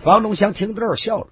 方龙祥听到这儿笑了，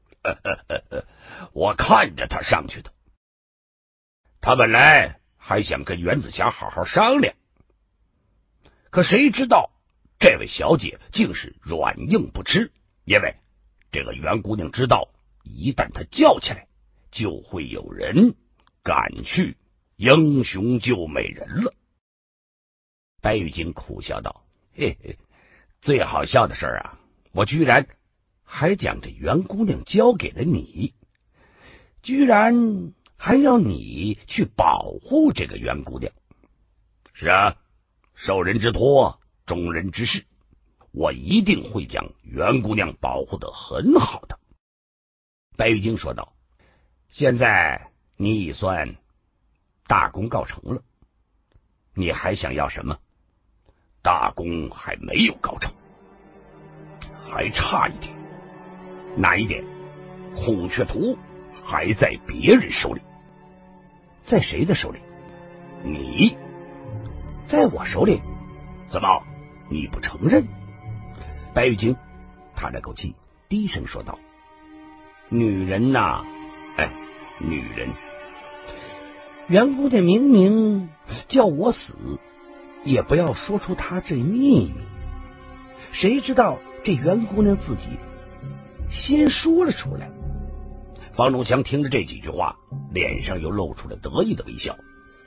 我看着他上去的。他本来还想跟袁子霞好好商量，可谁知道这位小姐竟是软硬不吃，因为这个袁姑娘知道，一旦她叫起来，就会有人赶去英雄救美人了。白玉京苦笑道：“嘿嘿，最好笑的事啊，我居然还将这袁姑娘交给了你，居然还要你去保护这个袁姑娘。是啊，受人之托，忠人之事，我一定会将袁姑娘保护得很好的。”白玉京说道：“现在你已算大功告成了，你还想要什么？”大功还没有告成，还差一点。哪一点？孔雀图还在别人手里。在谁的手里？你。在我手里？怎么你不承认？白玉京叹了口气，低声说道：“女人呐，女人。袁姑娘明明叫我死，也不要说出她这秘密。谁知道这袁姑娘自己先说了出来。”方龙祥听着这几句话，脸上又露出了得意的微笑。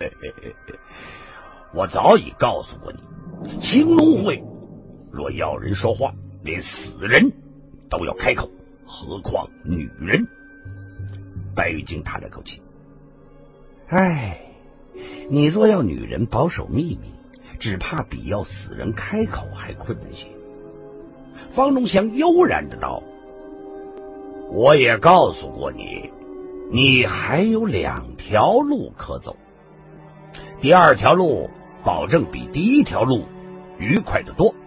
我早已告诉过你，青龙会若要人说话，连死人都要开口，何况女人。白玉京叹了口气：“你若要女人保守秘密，只怕比要死人开口还困难些。”方龙祥悠然的道：“我也告诉过你，你还有2条路可走。第2条路保证比第1条路愉快得多。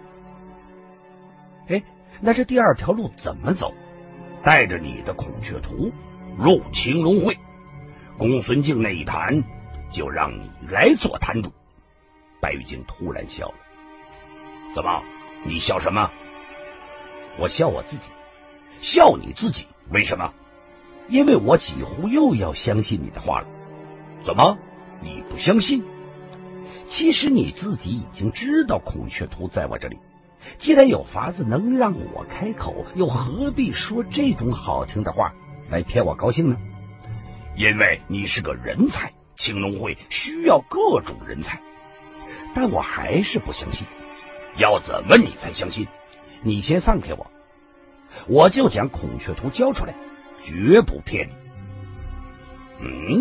那这第2条路怎么走？带着你的孔雀图入青龙会，公孙敬那一坛就让你来做坛主。”白玉京突然笑了：“怎么？你笑什么？”“我笑我自己。”“笑你自己？为什么？”“因为我几乎又要相信你的话了。”“怎么？你不相信？”“其实你自己已经知道孔雀图在我这里，既然有法子能让我开口，又何必说这种好听的话来骗我高兴呢？因为你是个人才，青龙会需要各种人才。但我还是不相信。要怎么你才相信？你先放开我，我就将孔雀图交出来，绝不骗你。”“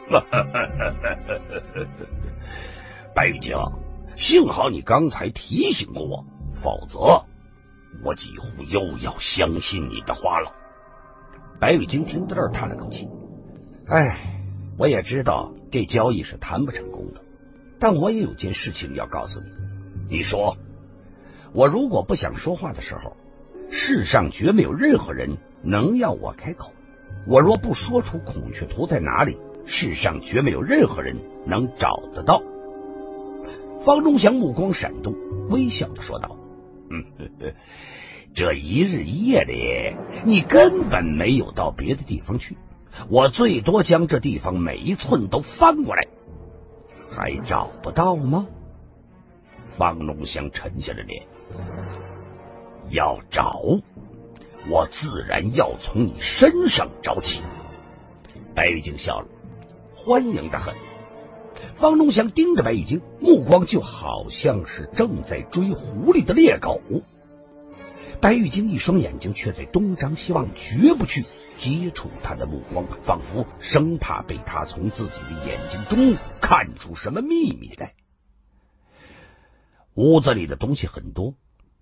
白玉京，幸好你刚才提醒过我，否则我几乎又要相信你的话了。”白玉京听到这儿叹了口气：“我也知道这交易是谈不成功的，但我也有件事情要告诉你。”“你说。”“我如果不想说话的时候，世上绝没有任何人能要我开口；我若不说出孔雀图在哪里，世上绝没有任何人能找得到。”方中祥目光闪动，微笑的说道：“这一日一夜里，你根本没有到别的地方去，我最多将这地方每一寸都翻过来，还找不到吗？”方中祥沉下了脸：“要找，我自然要从你身上找起。”白玉京笑了：“欢迎的很。”方中祥盯着白玉京，目光就好像是正在追狐狸的猎狗。白玉京一双眼睛却在东张西望，绝不去接触他的目光，仿佛生怕被他从自己的眼睛中看出什么秘密来。屋子里的东西很多，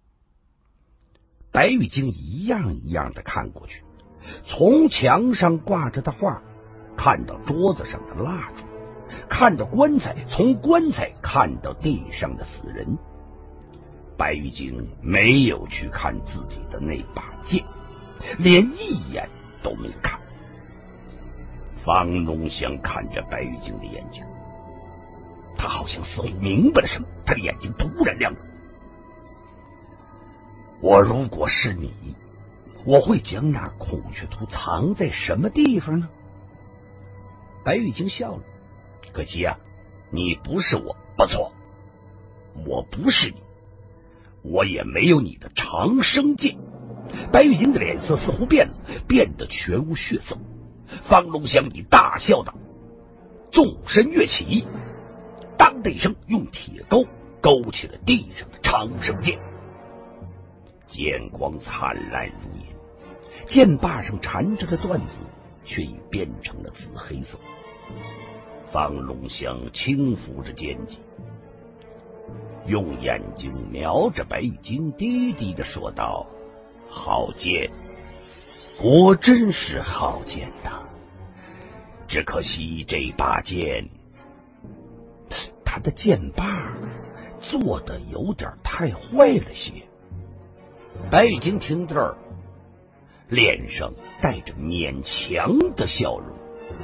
白玉京一样一样的看过去，从墙上挂着的画看到桌子上的蜡烛，看到棺材，从棺材看到地上的死人。白玉京没有去看自己的那把剑，连一眼都没看。方中祥看着白玉京的眼睛，他好像似乎明白了什么，他的眼睛突然亮了。我如果是你， 我会将那孔雀图藏在什么地方呢？白玉京笑了，可惜啊，你不是我。不错，我不是你，我也没有你的长生剑。白玉京的脸色似乎变了，变得全无血色。方龙香以大笑道，纵身跃起，当的一声用铁钩勾起了地上的长生剑，剑光灿烂如银，剑把上缠着的缎子却已变成了紫黑色。方龙香轻抚着剑脊，用眼睛瞄着白玉京，低低的说道，好剑，果真是好剑呐，只可惜这把剑，他的剑把做的有点太坏了些。白玉京听这儿，脸上带着勉强的笑容。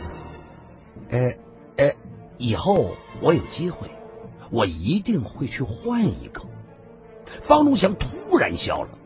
以后我有机会，我一定会去换一个。方龙祥突然笑了，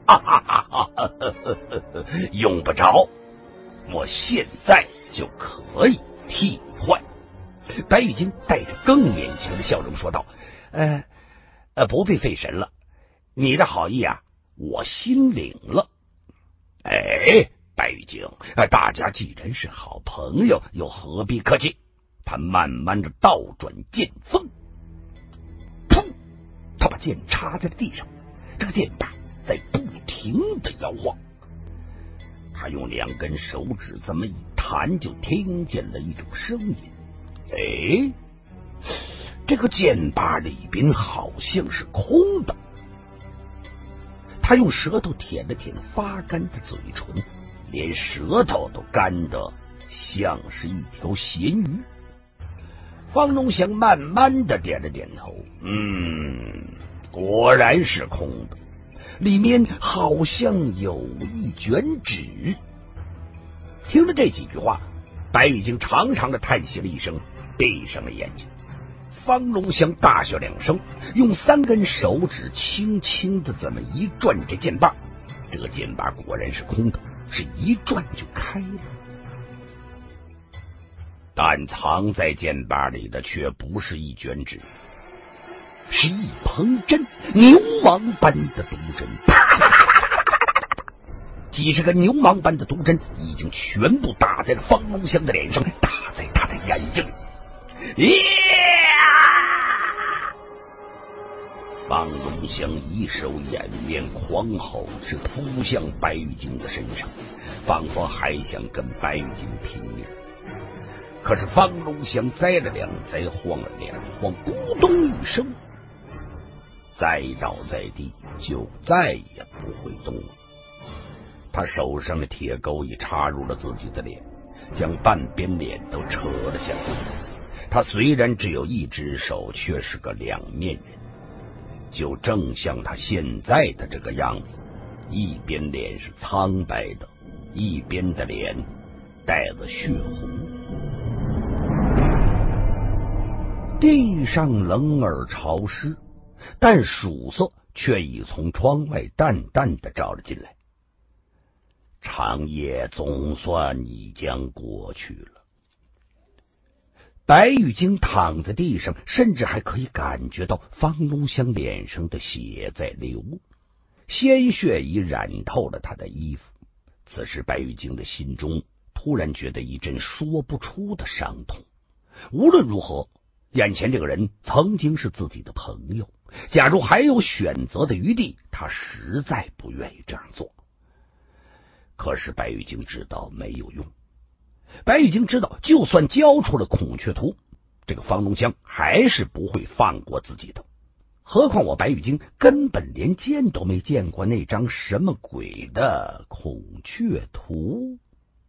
用不着，我现在就可以替你换。白玉京带着更勉强的笑容说道，不必费神了，你的好意啊，我心领了。白玉京，大家既然是好朋友，又何必客气？他慢慢的倒转剑锋，砰！他把剑插在了地上，这个剑把在不停的摇晃。他用两根手指这么一弹，就听见了一种声音。这个剑把里边好像是空的。他用舌头舔了舔发干的嘴唇，连舌头都干得像是一条咸鱼。方龙祥慢慢的点了点头，果然是空的，里面好像有一卷纸。听了这几句话，白玉京长长的叹息了一声，闭上了眼睛。方龙祥大笑两声，用3根手指轻轻的这么一转这剑把，这个剑把果然是空的，是一转就开了。但藏在剑把里的却不是一卷纸，是一捧针，牛蟒般的毒针。几十个牛蟒般的毒针已经全部打在了方龙香的脸上，打在他的眼睛里。方龙香一手掩面狂吼，是扑向白玉京的身上，仿佛还想跟白玉京拼命。可是方龙祥栽了2栽，晃了2晃，咕咚一声，栽倒在地，就再也不会动了。他手上的铁钩已插入了自己的脸，将半边脸都扯了下来。他虽然只有一只手，却是个两面人，就正像他现在的这个样子，一边脸是苍白的，一边的脸带着血红。地上冷而潮湿，但曙色却已从窗外淡淡的照了进来。长夜总算已将过去了。白玉京躺在地上，甚至还可以感觉到方龙香脸上的血在流，鲜血已染透了他的衣服。此时白玉京的心中突然觉得一阵说不出的伤痛。无论如何，眼前这个人曾经是自己的朋友，假如还有选择的余地，他实在不愿意这样做。可是白玉京知道没有用，白玉京知道就算交出了孔雀图，这个方龙香还是不会放过自己的。何况我白玉京根本连见都没见过那张什么鬼的孔雀图。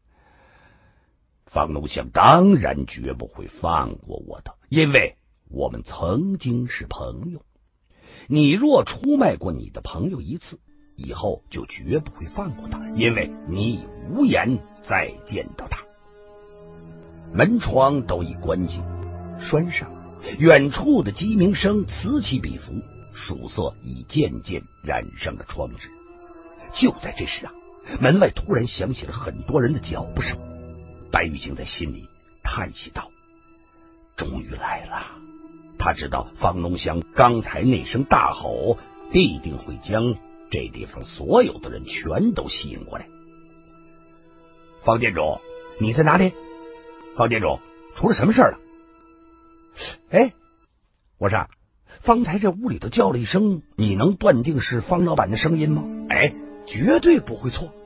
方龙香当然绝不会放过我的，因为我们曾经是朋友。你若出卖过你的朋友一次，以后就绝不会放过他，因为你无颜再见到他。门窗都已关紧拴上，远处的鸡鸣声此起彼伏，曙色已渐渐染上了窗纸。就在这时啊， 门外突然响起了很多人的脚步声。白玉京在心里叹息道：终于来了。他知道方龙祥刚才那声大吼必定会将这地方所有的人全都吸引过来。方店主，你在哪里？方店主，出了什么事了？哎，我说，方才这屋里头叫了一声，你能断定是方老板的声音吗？哎，绝对不会错。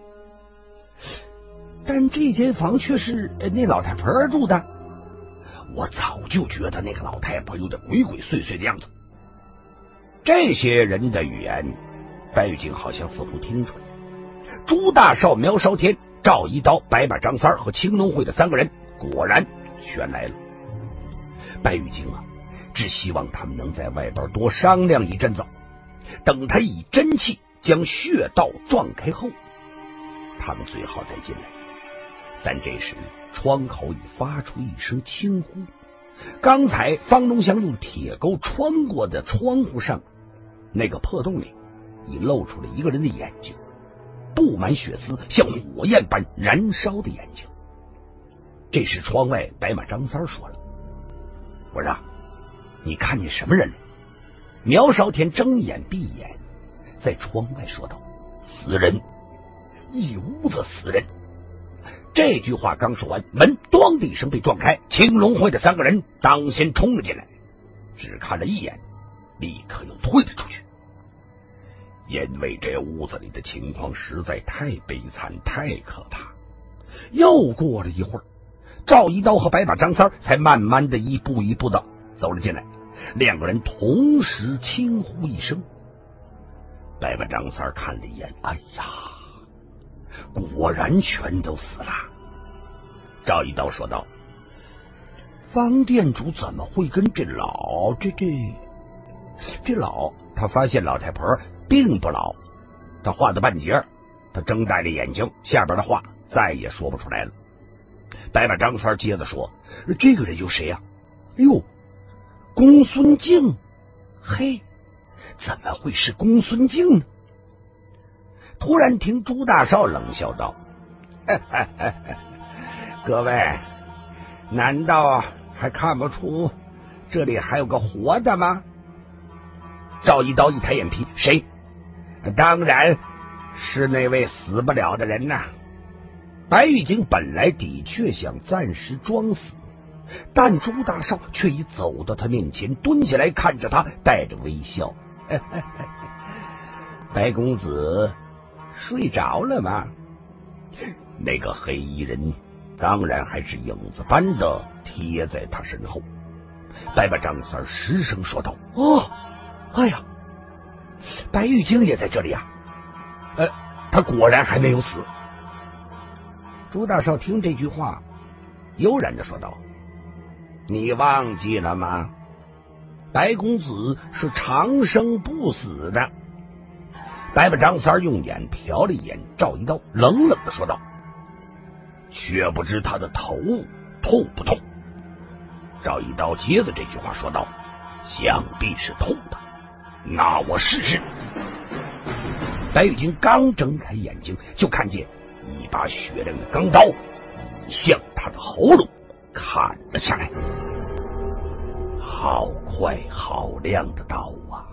但这间房却是那老太婆住的。我早就觉得那个老太婆有点鬼鬼祟祟的样子。这些人的语言，白玉京好像似乎听出来。朱大少、苗少天、赵一刀、白马张三和青龙会的3个人果然全来了。白玉京只希望他们能在外边多商量一阵子，等他以真气将穴道撞开后，他们最好再进来。但这时窗口已发出一声轻呼，刚才方龙祥用铁钩穿过的窗户上那个破洞里已露出了一个人的眼睛，布满血丝，像火焰般燃烧的眼睛。这时窗外白马张三说了：我说，你看见什么人了？苗少天睁眼闭眼在窗外说道：死人，一屋子死人。这句话刚说完，门咣的一声被撞开，青龙会的3个人当先冲了进来，只看了一眼，立刻又退了出去。因为这屋子里的情况实在太悲惨太可怕。又过了一会儿，赵一刀和白马张三才慢慢的一步一步的走了进来，2个人同时轻呼一声。白马张三看了一眼，哎呀，果然全都死了。赵一刀说道：方店主怎么会跟这老这老？他发现老太婆并不老。他话到半截，他睁大了眼睛，下边的话再也说不出来了。白马张三接着说：这个人有谁呀？哎呦，公孙敬。嘿，怎么会是公孙敬呢？突然听朱大少冷笑道：各位，难道还看不出这里还有个活的吗？赵一刀一抬眼皮：谁？当然是那位死不了的人呐。白玉京本来的确想暂时装死，但朱大少却已走到他面前，蹲下来看着他，带着微笑：白公子睡着了吗？那个黑衣人当然还是影子般的贴在他身后。白马张三失声说道：哦，哎呀，白玉京也在这里啊！他果然还没有死。朱大少听这句话，悠然的说道：你忘记了吗？白公子是长生不死的。白马张三用眼瞟了一眼赵一刀，冷冷的说道：却不知他的头痛不痛？赵一刀接着这句话说道：想必是痛的，那我试试。白玉京刚睁开眼睛，就看见一把雪亮的钢刀向他的喉咙砍了下来。好快好亮的刀啊！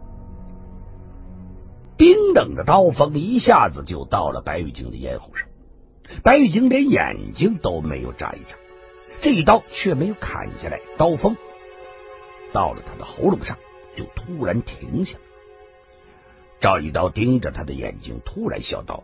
冰冷的刀锋一下子就到了白玉京的咽喉上，白玉京连眼睛都没有眨一眨，这一刀却没有砍下来，刀锋到了他的喉咙上就突然停下。赵一刀盯着他的眼睛，突然笑道：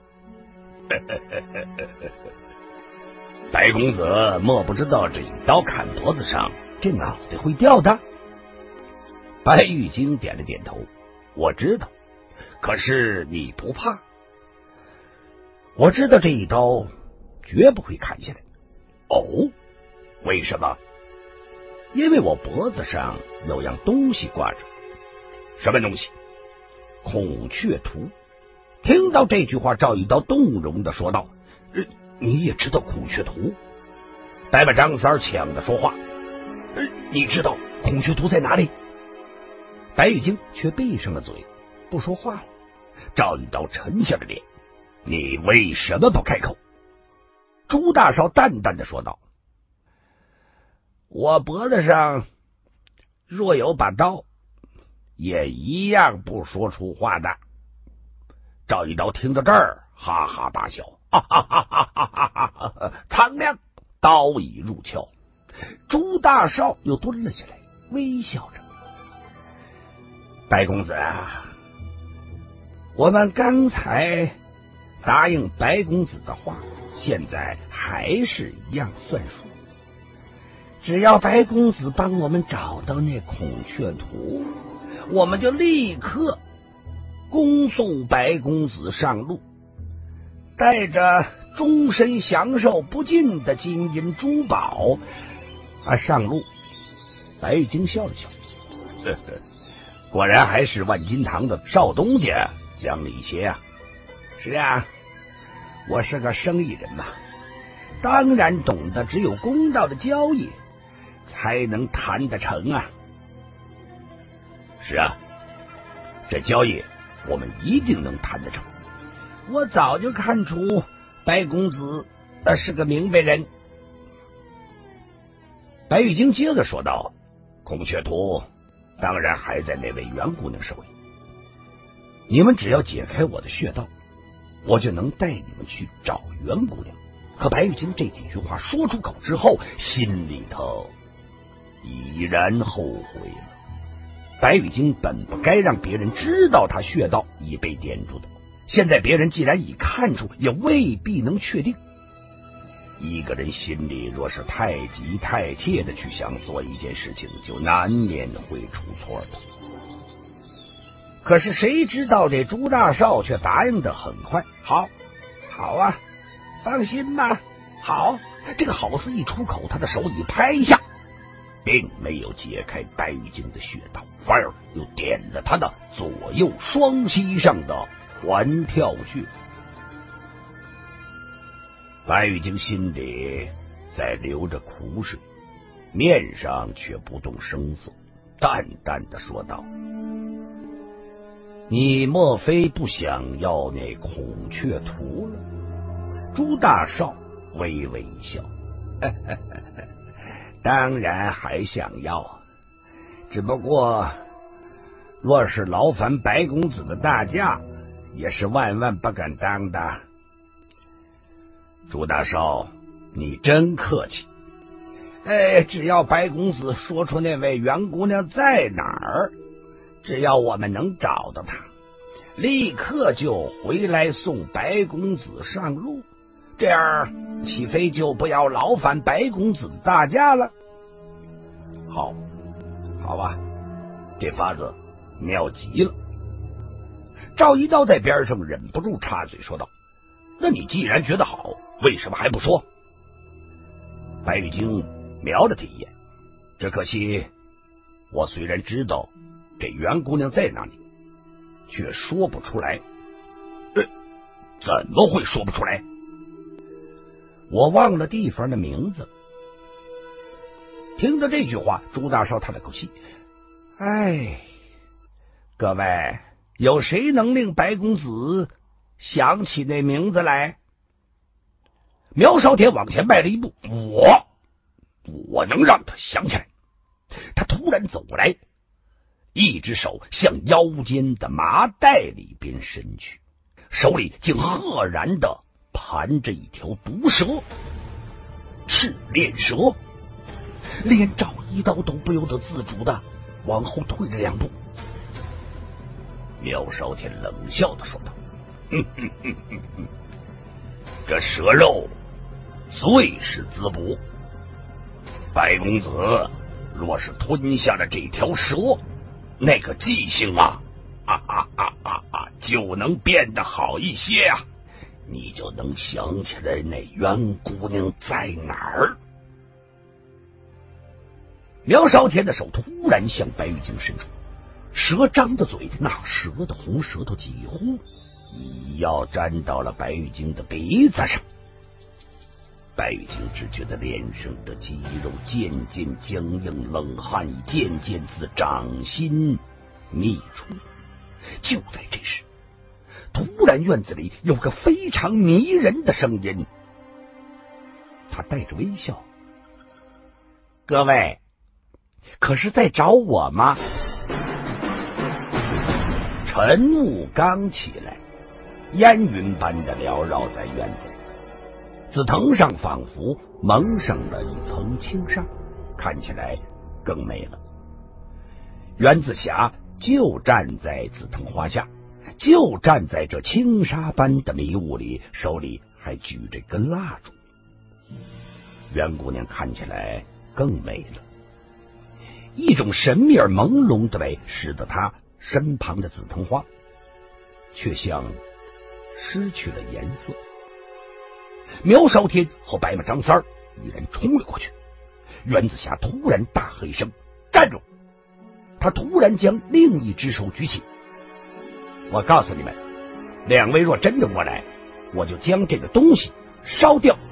白公子莫不知道这一刀砍脖子上，这脑袋会掉的？白玉京点了点头：我知道，可是你不怕？我知道这一刀绝不会砍下来。哦，为什么？因为我脖子上有样东西挂着。什么东西？孔雀图。听到这句话，赵一刀动容的说道：你也知道孔雀图？白马张三抢着说话：你知道孔雀图在哪里？白玉京却闭上了嘴，不说话了。赵一刀沉下了脸： 你为什么不开口？朱大少淡淡的说道：我脖子上若有把刀，也一样不说出话的。赵一刀听到这儿，哈哈大笑，哈哈哈哈哈哈哈！苍亮，刀已入鞘。朱大少又蹲了下来，微笑着：白公子啊，我们刚才答应白公子的话，现在还是一样算数。只要白公子帮我们找到那孔雀图，我们就立刻恭送白公子上路，带着终身享受不尽的金银珠宝上路。白玉京笑了笑，呵呵，果然还是万金堂的少东家讲理些啊。是啊，我是个生意人嘛，当然懂得只有公道的交易才能谈得成啊。是啊，这交易我们一定能谈得成。我早就看出白公子是个明白人。白玉京接着说道：孔雀图当然还在那位袁姑娘手里，你们只要解开我的穴道，我就能带你们去找袁姑娘。可白玉京这几句话说出口之后，心里头已然后悔了。白玉京本不该让别人知道他穴道已被点住的，现在别人既然已看出，也未必能确定。一个人心里若是太急太切的去想做一件事情，就难免会出错的。可是谁知道这朱大少却答应的很快。好啊，放心吧。好。这个好字一出口，他的手一拍下，并没有解开白玉京的穴道，反而又点了他的左右双膝上的环跳穴。白玉京心里在流着苦水，面上却不动声色，淡淡的说道：你莫非不想要那孔雀图了？朱大少微微一笑，当然还想要，只不过若是劳烦白公子的大驾，也是万万不敢当的。朱大少，你真客气。只要白公子说出那位袁姑娘在哪儿，只要我们能找到她，立刻就回来送白公子上路，这样岂非就不要劳烦白公子的大驾了？好吧，这法子妙极了。赵一刀在边上忍不住插嘴说道：那你既然觉得好，为什么还不说？白玉京瞄了他一眼，只可惜我虽然知道这袁姑娘在哪里，却说不出来。怎么会说不出来？我忘了地方的名字。听到这句话，朱大少叹了口气：各位，有谁能令白公子想起那名字来？苗少天往前迈了一步，我能让他想起来。他突然走过来，一只手向腰间的麻袋里边伸去，手里竟赫然的盘着一条毒蛇，赤练蛇。连赵一刀都不由得自主的往后退了2步。苗少天冷笑的说道：这蛇肉最是滋补，白公子若是吞下了这条蛇，那个记性就能变得好一些啊，你就能想起来那袁姑娘在哪儿。苗少天的手突然向白玉京伸出，蛇张的嘴，那蛇的红舌头几乎要沾到了白玉京的鼻子上。白玉京只觉得脸上的肌肉渐渐僵硬，冷汗渐渐自掌心泌出。就在这时，突然院子里有个非常迷人的声音，他带着微笑：“各位，可是在找我吗？”晨雾刚起来，烟云般的缭绕在院子里，紫藤上仿佛蒙上了一层轻纱，看起来更美了。袁子霞就站在紫藤花下，就站在这轻纱般的迷雾里，手里还举着根蜡烛。袁姑娘看起来更美了，一种神秘而朦胧的美使得她身旁的紫藤花却像失去了颜色。苗少天和白马张三一人冲了过去，袁子霞突然大喝一声：“站住！”他突然将另一只手举起：“我告诉你们，两位若真的过来，我就将这个东西烧掉。”